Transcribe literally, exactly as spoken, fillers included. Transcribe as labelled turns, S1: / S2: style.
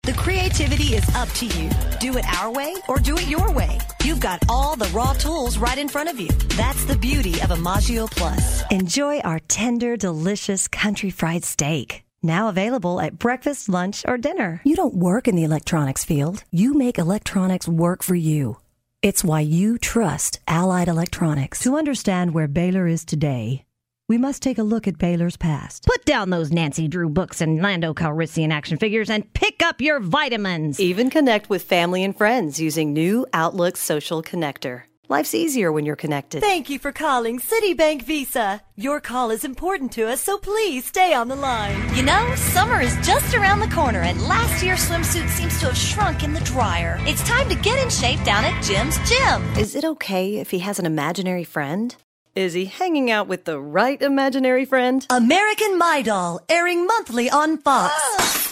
S1: The creativity is up to you. Do it our way or do it your way. You've got all the raw tools right in front of you. That's the beauty of a Maggio Plus.
S2: Enjoy our tender, delicious country fried steak. Now available at breakfast, lunch, or dinner. You don't work in the electronics field. You make electronics work for you. It's why you trust Allied Electronics.
S3: To understand where Baylor is today, we must take a look at Baylor's past.
S4: Put down those Nancy Drew books and Lando Calrissian action figures and pick up your vitamins.
S5: Even connect with family and friends using new Outlook Social Connector. Life's easier when you're connected.
S1: Thank you for calling Citibank Visa. Your call is important to us, so please stay on the line. You know, summer is just around the corner, and last year's swimsuit seems to have shrunk in the dryer. It's time to get in shape down at Jim's Gym.
S5: Is it okay if he has an imaginary friend? Is he hanging out with the right imaginary friend?
S1: American My Doll, airing monthly on Fox.